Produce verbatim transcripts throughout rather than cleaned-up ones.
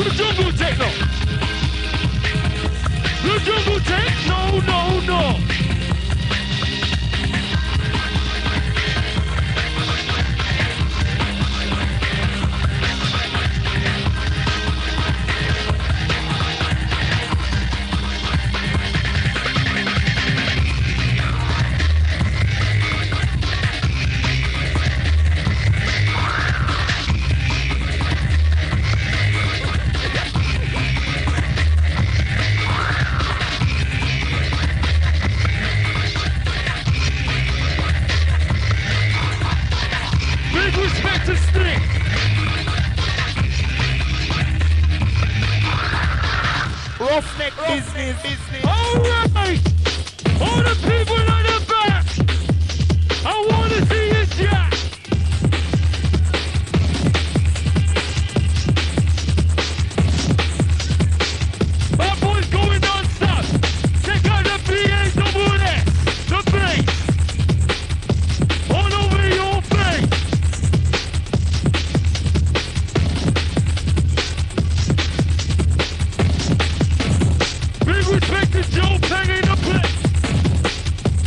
jungle techno. The jungle techno, no, no. Roughneck business, business. All right, all the people in the back, I want to see you jack. My boy's going non-stop. Check out the B A double S, the bass, all over your face. Big respect to Joe Peng in the place.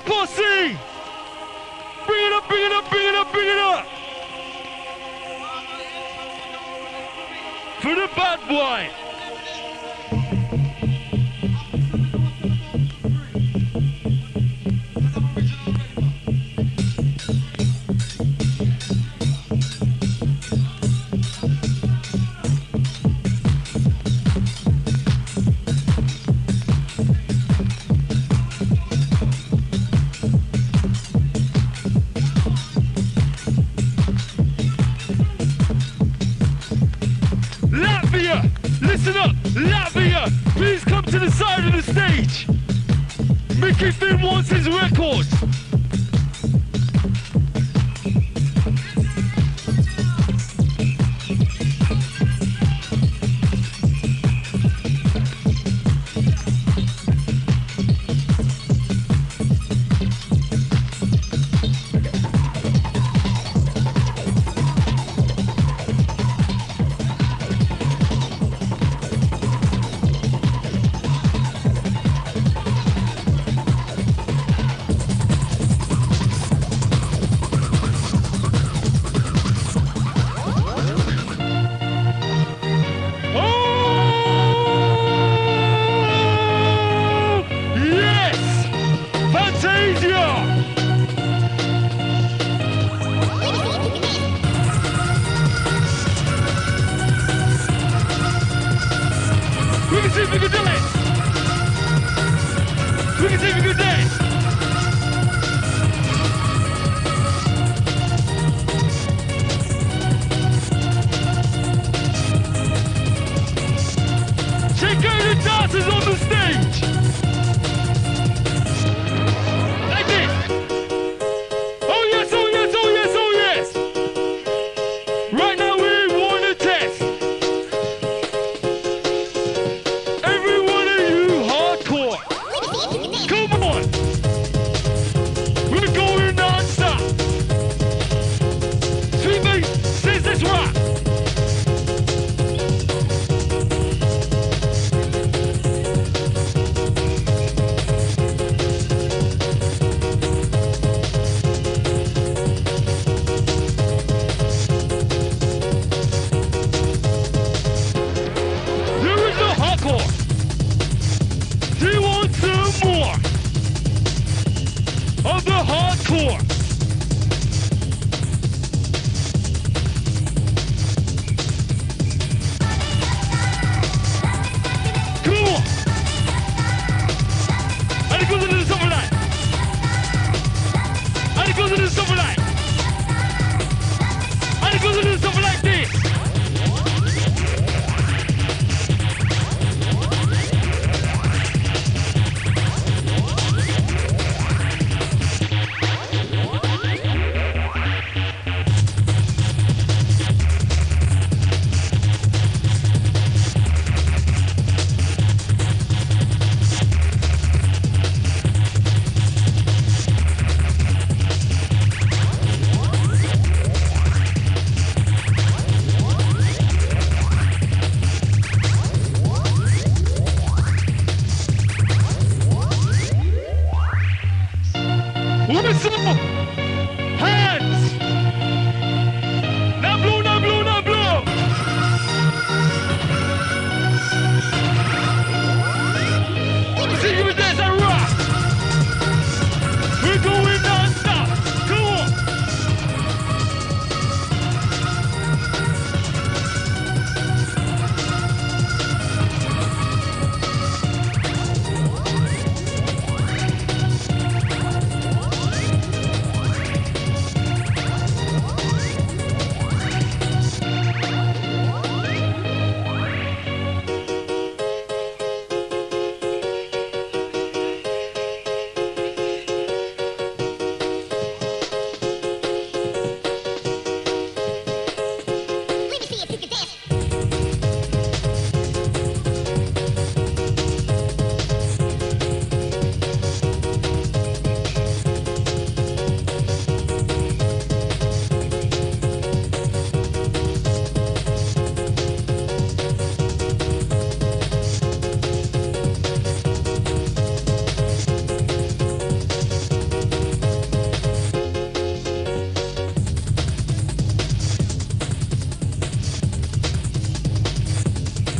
posse! Bring it up, bring it up, bring it up, bring it up! For the bad boy! Listen up, Latvia, please come to the side of the stage. Mickey Finn wants his records.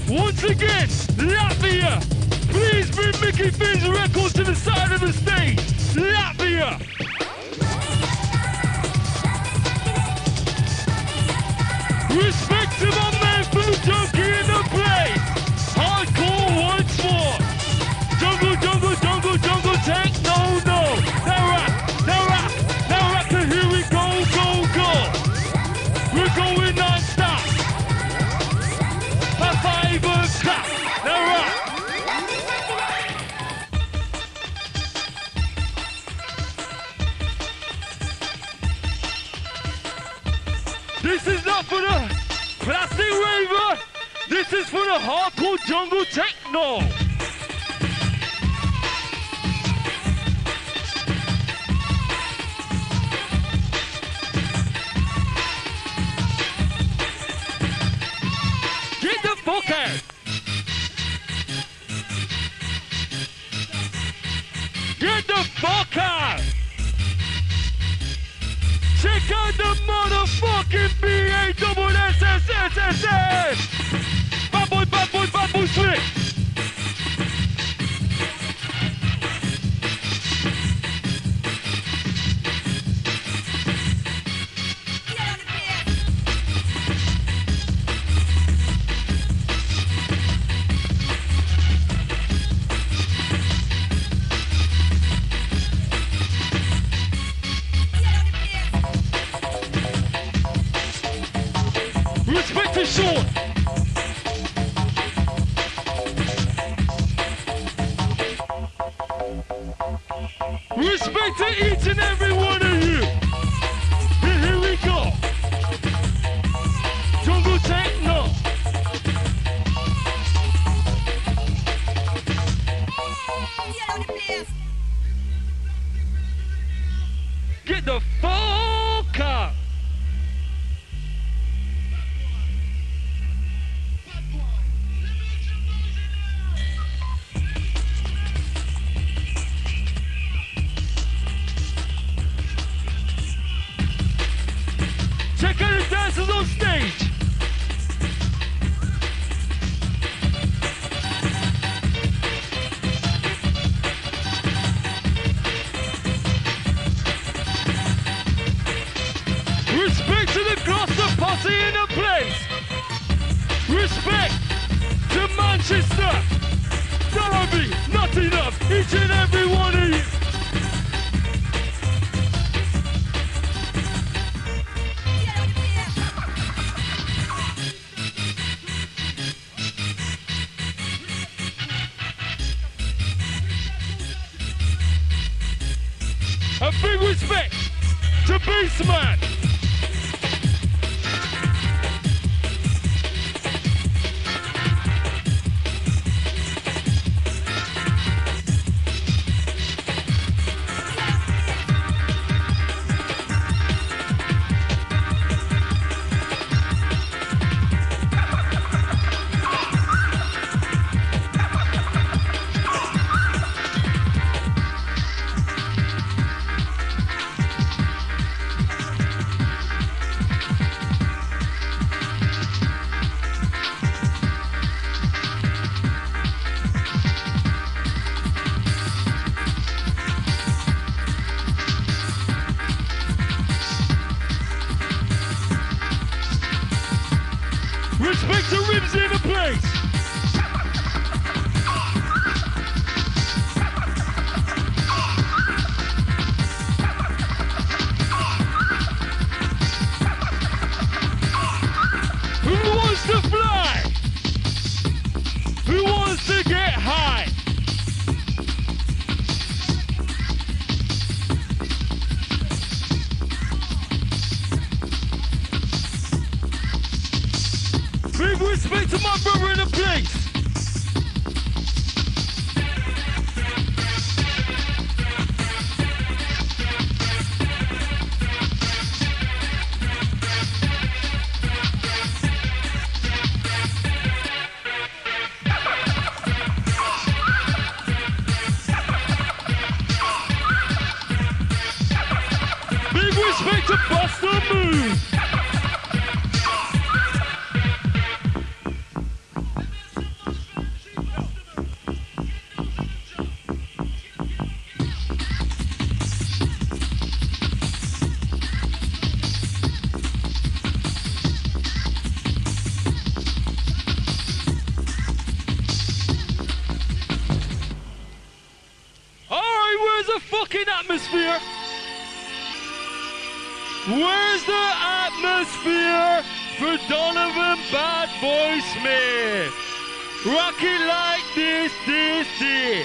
Once again, Latvia. Please bring Mickey Finn's record to the side of the stage. Latvia. Respect to my man Food Junkie in the place. Hardcore once more. Jungle, jungle, jungle, jungle, tank, no, no. Now rap, now rap, now rap, and here we go, go, go. We're going non-stop. High five and clap, now rap. This is not for the plastic raver. This is for the hardcore jungle techno. Get the fuck out. Get the fuck out. Check out the motherfucking B A double S S S S S! Bad boy, bad boy, bad boy, slick! Respect to Sean. Respect to each and every one of you. Here, here we go. Jungle techno. Get the fuck out. Check out the dancers on stage. Respect to the Gloucester posse in the place. Respect to Manchester. Derby, not enough. Each and every one of you. A big respect to Beastman. Respect to Ribs in the place. Who wants to fly? Who wants to get high? Big respect to my brother in the place. Big respect to Buster Move. fucking atmosphere? Where's the atmosphere for Donovan Bad Boy Smith? Rock it like this, this, this.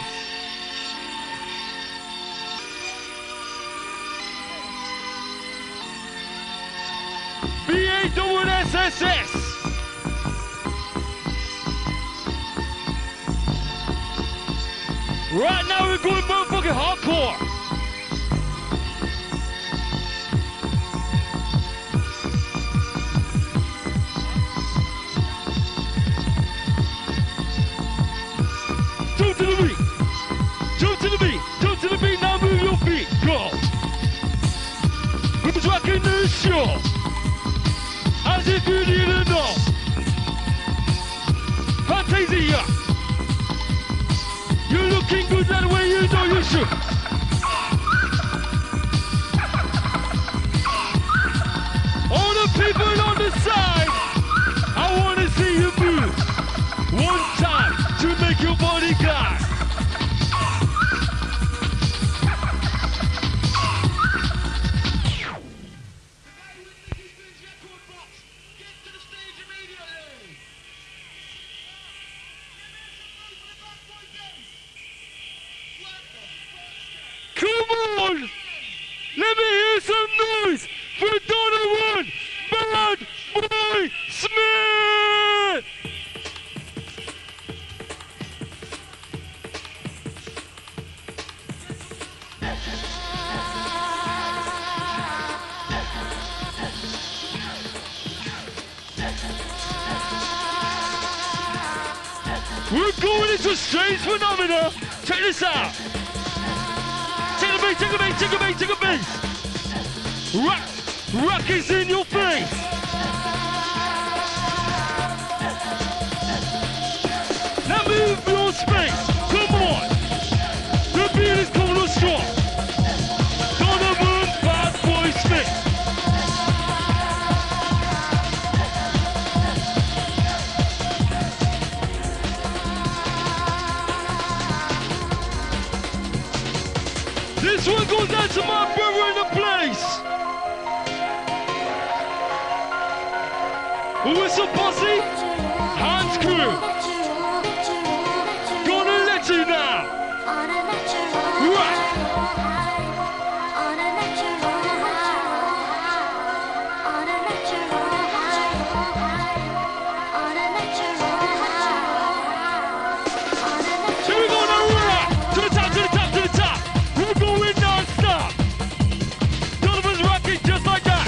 B A W S S S. Right now we're going motherfucking hardcore. Jump to the beat. Jump to the beat. Jump to the beat. Now move your feet. Go. Who's rocking this show? As if you didn't know. Fantasia. You're looking good that way, you know you should. All the people on the side, I want to see you move. One time to make your body glide. Let me hear some noise for Donovan Bad Boy Smith! We're going into strange phenomena. Check this out. Take a beat, take a beat, take a beat, take a beat. Rock, rock is in your face. Now move your space. Come on. The beat is cold and strong. Donovan Bad Boy Smith. This one goes out to my brother in the place. Whistle Posse, Hans Crew. Gonna let you now. Right. Here we go now, rock. To the top, to the top, to the top. We're going non-stop. Donovan's rocking just like that.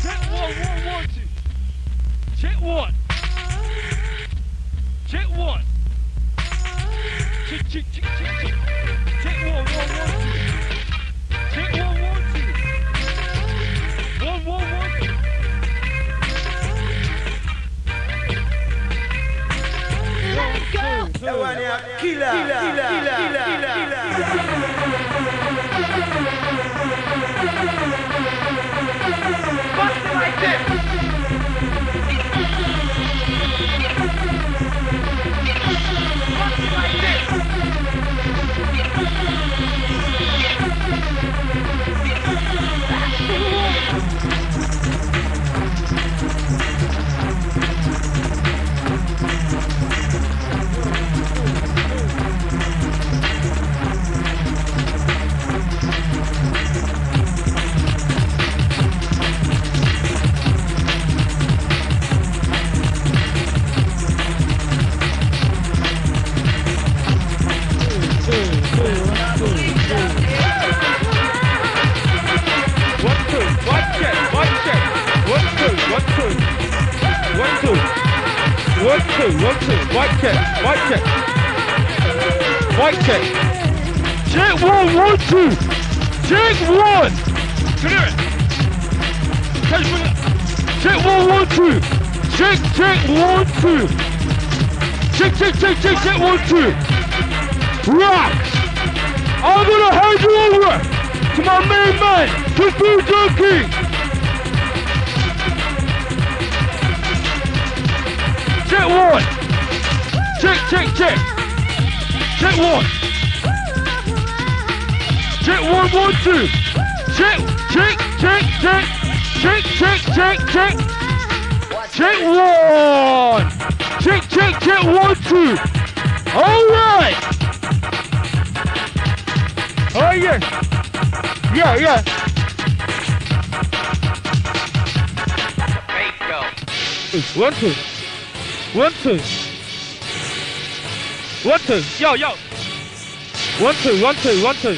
Check one, one, one, two. Check one. Check one. Check, check, check, check, check. Check one, one, one, two. Check one, one, two. One, one, one, two. Let's go. That one here, killer, killer, killer, killer, killer. Bust it like this. Bust it like this. One, two, one, two, white check, white check. White check. Check one, one, two. Check one. Clear it. Catch me up. Check one, one, two. Check, check, one, two. Check, check, check, check, check, one, two. Rock. I'm gonna hand you over to my main man, the Food Junkie. Check one. Check, check, check. Check one. Check one, one, two. Check, check, check, check. Check, check, check, check. Check one. Check, check, check, one, two. All right. Oh yeah. Yeah, yeah. One, two. One, two. One, two. Yo, yo. One, two, one, two, one, two.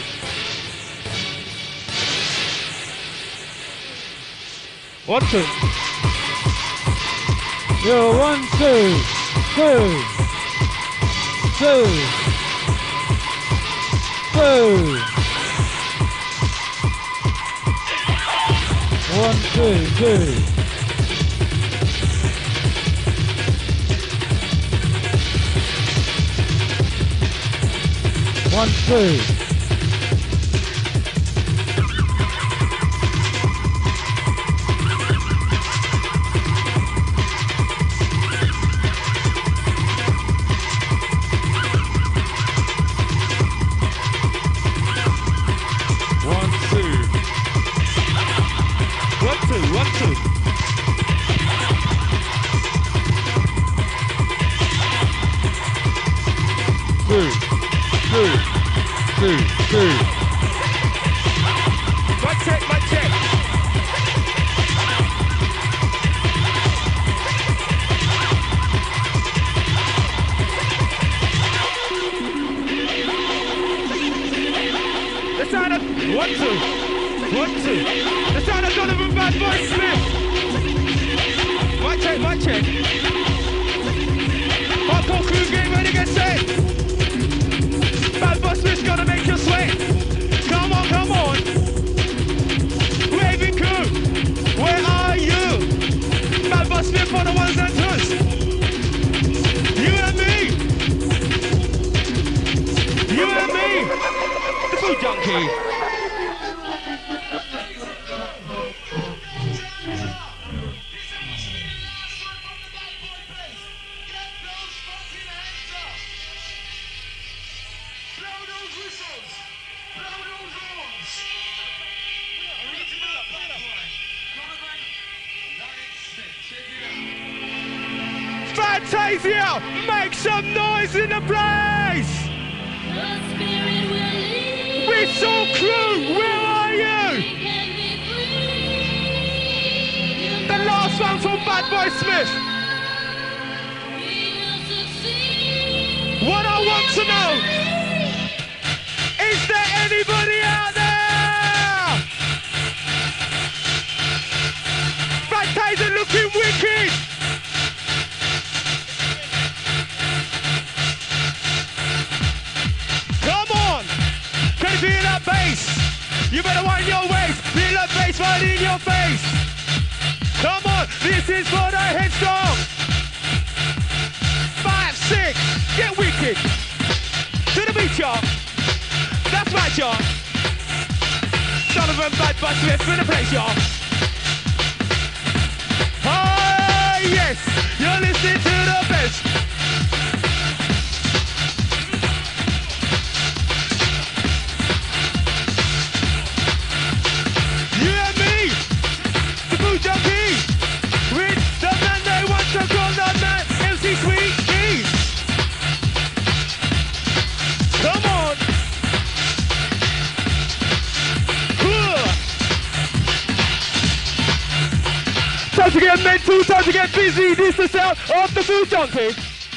One, two. Yo, one, two. Two. Two. Two. One, two, two. One, two. One, two. One, two, one, two. Two. Two, two, two. One check, one check. The sound of one, two, one, two. The sound of Donovan Bad Boy Smith. One check, one check. Hardcore crew game ready, get set. Bad Boy Smith's gonna make you sweat. Come on, come on. Raving crew, where are you? Bad Boy Smith on the ones and twos. You and me. You and me. The Food Junkie. Fantasia, make some noise in the place! Whistle crew, where are you? The last one from Bad Boy Smith. What I want to know, is there anybody out there? face. Come on, this is for the headstrong. Five, six, get wicked. To the beat, y'all. That's right, y'all. Donovan Bad Bus Smith in the place, y'all. Ah, yes, you're listening to the best. You and me, the Food Junkie, with the man they want to call the man, M C Sweet Keys. Come on. Time to get mental, time to get busy. This is the sound of the Food Junkie.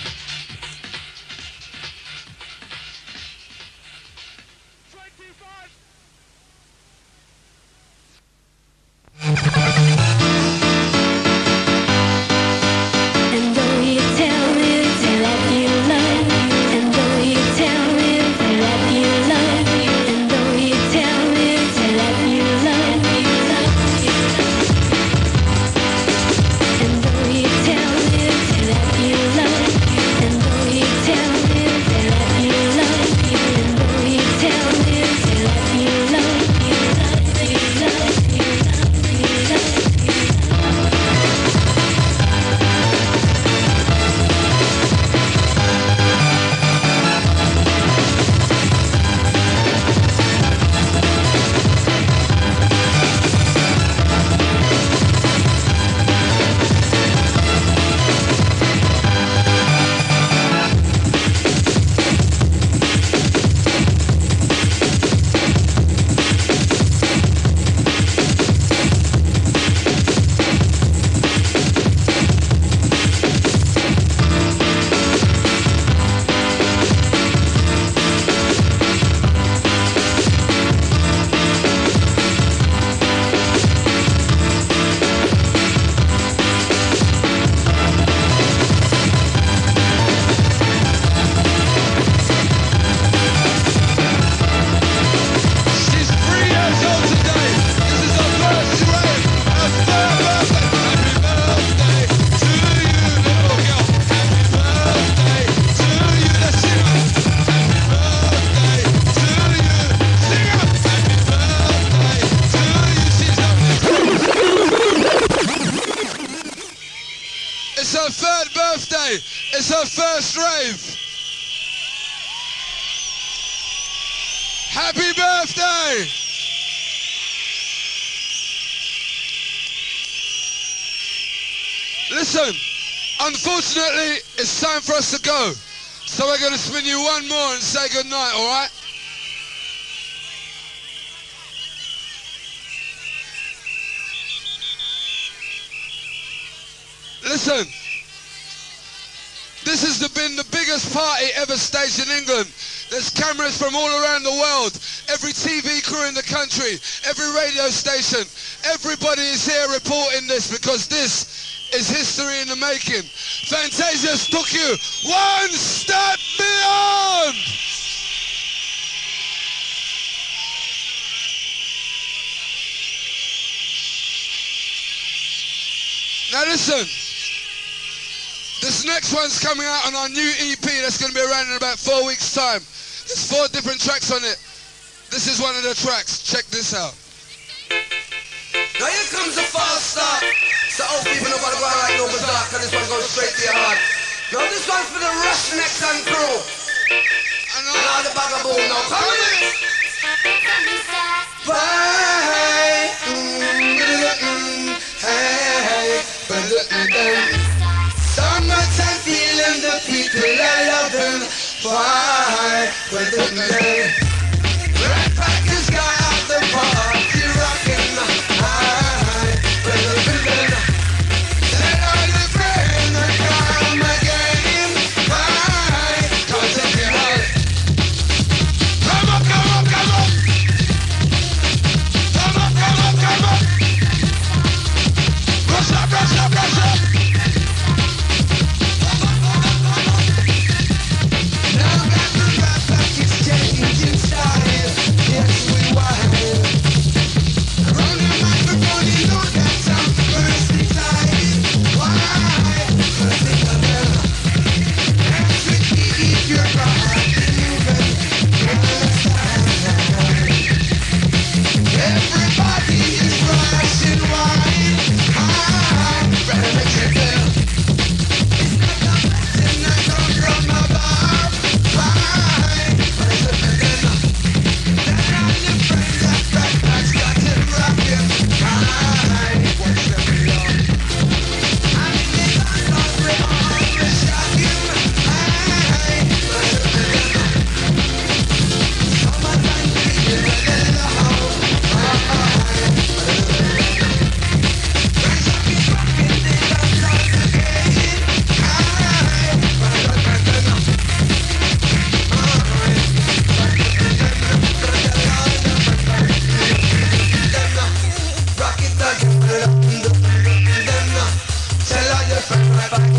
And though you tell me that you love me, and though you tell me that you love me, and though you tell me that you love me, and though you tell me that you love me, and though you tell me that you love me, and though you tell me that you love me, love me, love me, love me, love me. She's three years old today. This is her first rave. Happy birthday to you, little girl. Happy birthday to you. Let's sing up. Happy birthday to you. Sing up. Happy birthday to you. She's lovely. It's her third birthday. It's her first rave. Happy birthday! Listen, unfortunately, it's time for us to go. So we're going to spin you one more and say goodnight, all right? Listen, this has been the biggest party ever staged in England. There's cameras from all around the world, every T V crew in the country, every radio station. Everybody is here reporting this because this is history in the making. Fantasia's took you one step beyond! Now listen, this next one's coming out on our new E P that's going to be around in about four weeks' time. There's four different tracks on it. This is one of the tracks. Check this out. Now here comes the fast start. So all people know about the ground like no bazaar, cause this one goes straight to your heart. Now this one's for the Rush Next and crew. And And all the bagaboom now. Come with it. Bye. Mm, hey, summertime feeling, the people I love them. Bye. Red Packers got out the party rockin'. High. Said all the friends come again. Bye. Come take your heart. Come on, come on, come on. Come on, come on, come on. Rush up, rush up, rush up. Now got the Red Packers taking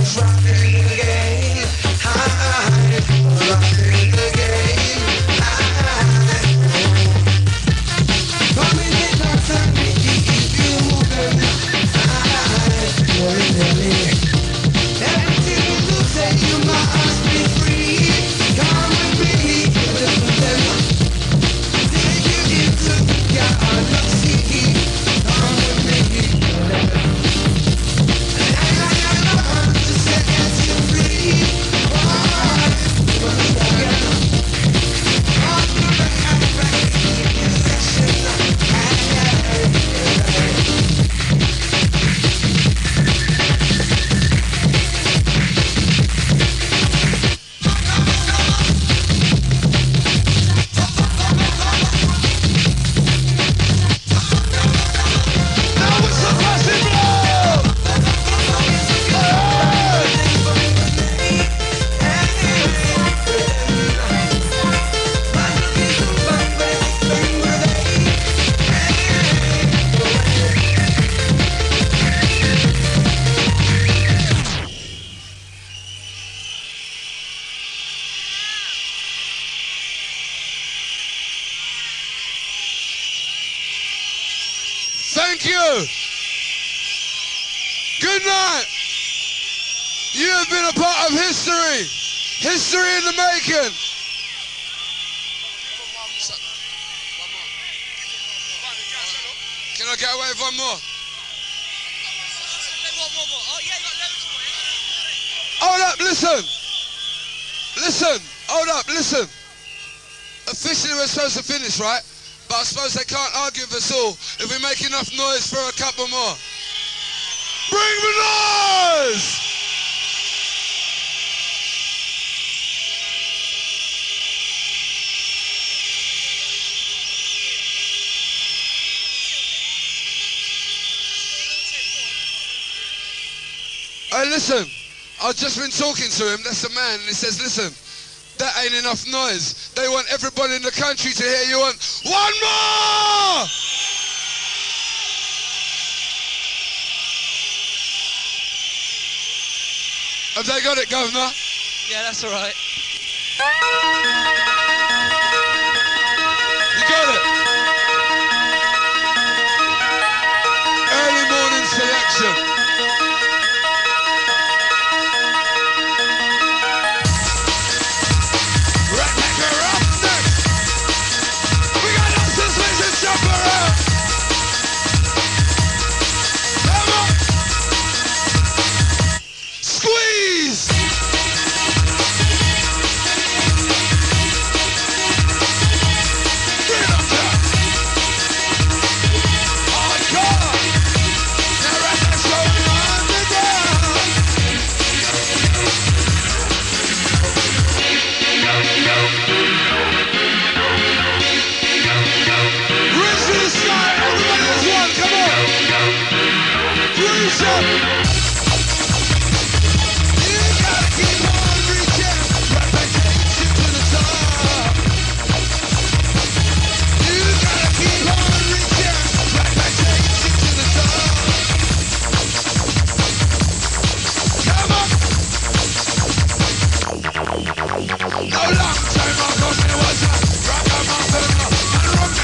Thank you. Good night. You have been a part of history. History in the making. Can I get away with one more? Hold up, listen. Listen, hold up, listen. Officially we're supposed to finish, right? But I suppose they can't argue with us all if we make enough noise for a couple more. Bring the noise! Hey, listen, I've just been talking to him, that's the man, and he says, listen, that ain't enough noise. They want everybody in the country to hear you want one more! Have they got it, Governor? Yeah, that's all right. You got it? Early morning selection.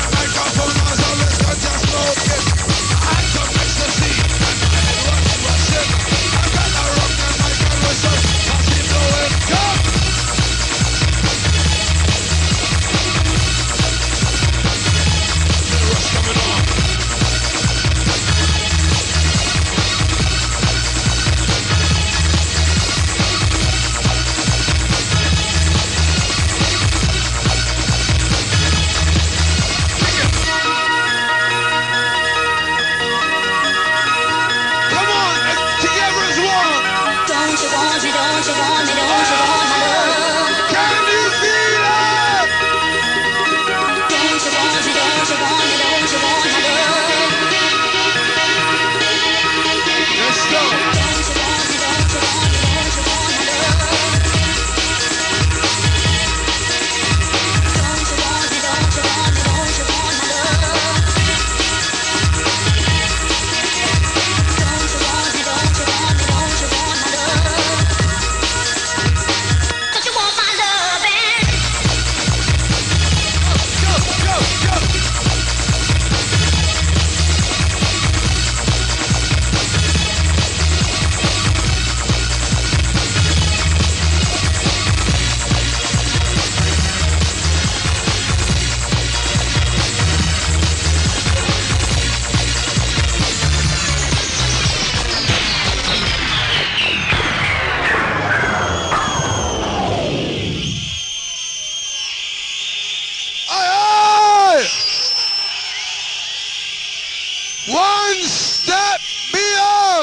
What's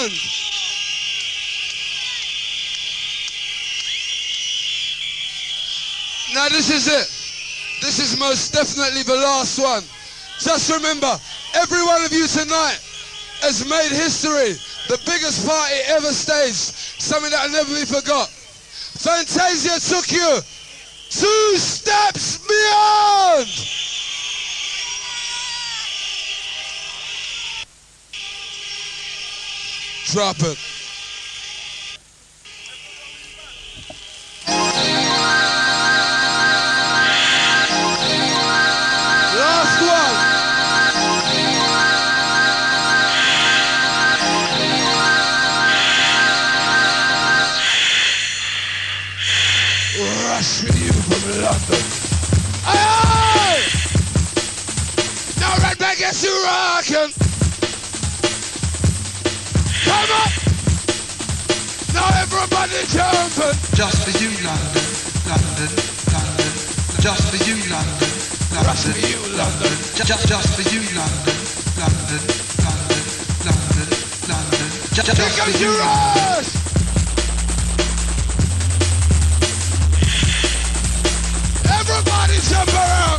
England! Now this is it. This is most definitely the last one. Just remember, every one of you tonight has made history. The biggest party ever staged. Something that'll never be forgot. Fantasia took you two steps beyond. Drop it. Last one. Rush with you from London. Aye! Now right back at you rockin'. Come up! Now everybody jumping! Just for you, London, London, London. Just for you, London, London, Rush for you, London. Just, just for you, London, London, London, London, London. Just, just Here for comes you, your London. rush! Everybody jump around!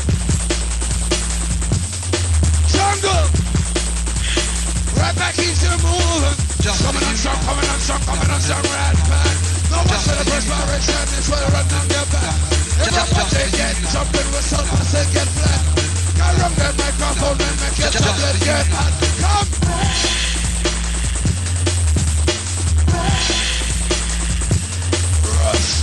Jungle! Right back into moving! Just Coming for on you, strong, coming on strong, coming on strong, right back. No one Just for the for you, perspiration, it's for the run down your back. Just- just Everybody for get you, jumping with some say get flat. Got rum that microphone and make it Just- jump, just let's for you, get hot. Come! Rush.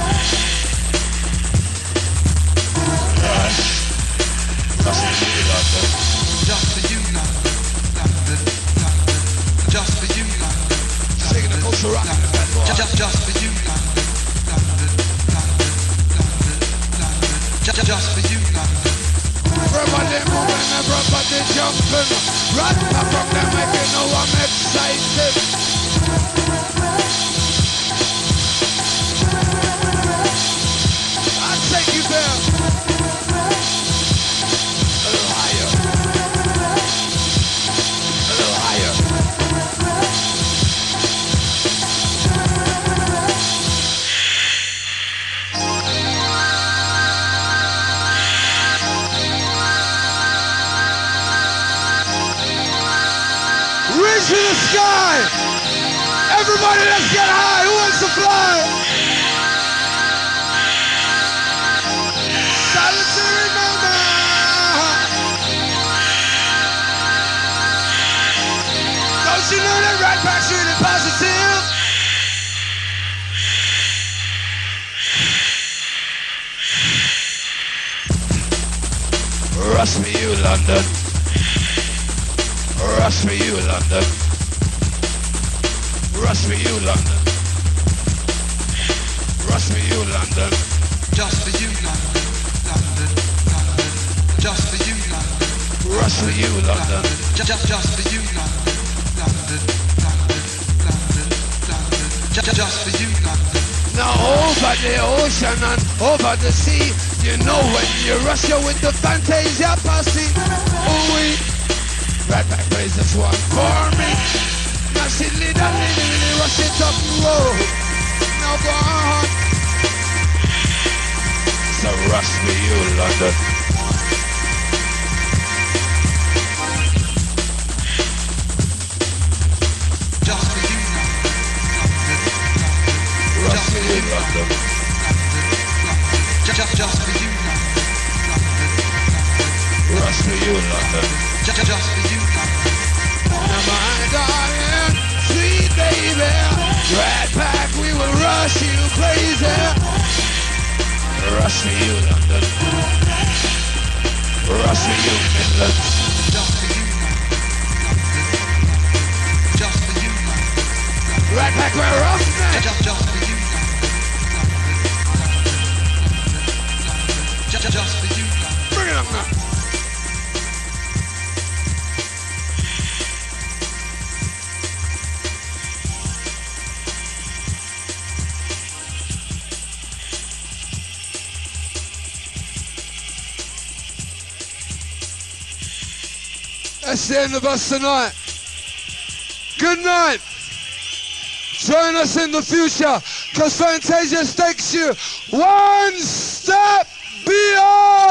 Rush. Rush into the London. Just for you, London, London, London. Just for you, London. Shaking the culture rock in the bad boy. Just, just, just for you, London, London, London, London, London. Just, just for you, London. Everybody moving, everybody jumping. Right up from them, make you know I'm excited. I'll take you there. A little higher. A little higher. Reach to the sky! Everybody, let's get high! Who wants to fly? Silence to remember! Don't you know that right back's really positive? Rush for you, London. Rush for you, London. Rush for you, London. Rush for you, London. Just for you, London, London, London. Just for you, London. Rush for you, London. Just, just, just for you, London, London, London, London, London. Just, just for you, London. Now over the ocean and over the sea, you know when you rush you with the Fantasia posse. Oh, we right back plays this one for me. Now silly that lady really rush it up the road. Now go on. So rush for you, London. Just for you, London, London, London. Rush for you, London. Just, just, just for you, London, London, London. Rush for you, London. Just, just for you, London. Now my darling, sweet baby, right back we will rush you crazy. Rush for you, London. Rush for you, Midland. Just for you, London, London. Just for you, London. Right back we're rough neck. Just, just for you, London, London. Just, just for you, London. Bring it up now. That's the end of us tonight. Good night. Join us in the future, because Fantasia takes you one step beyond.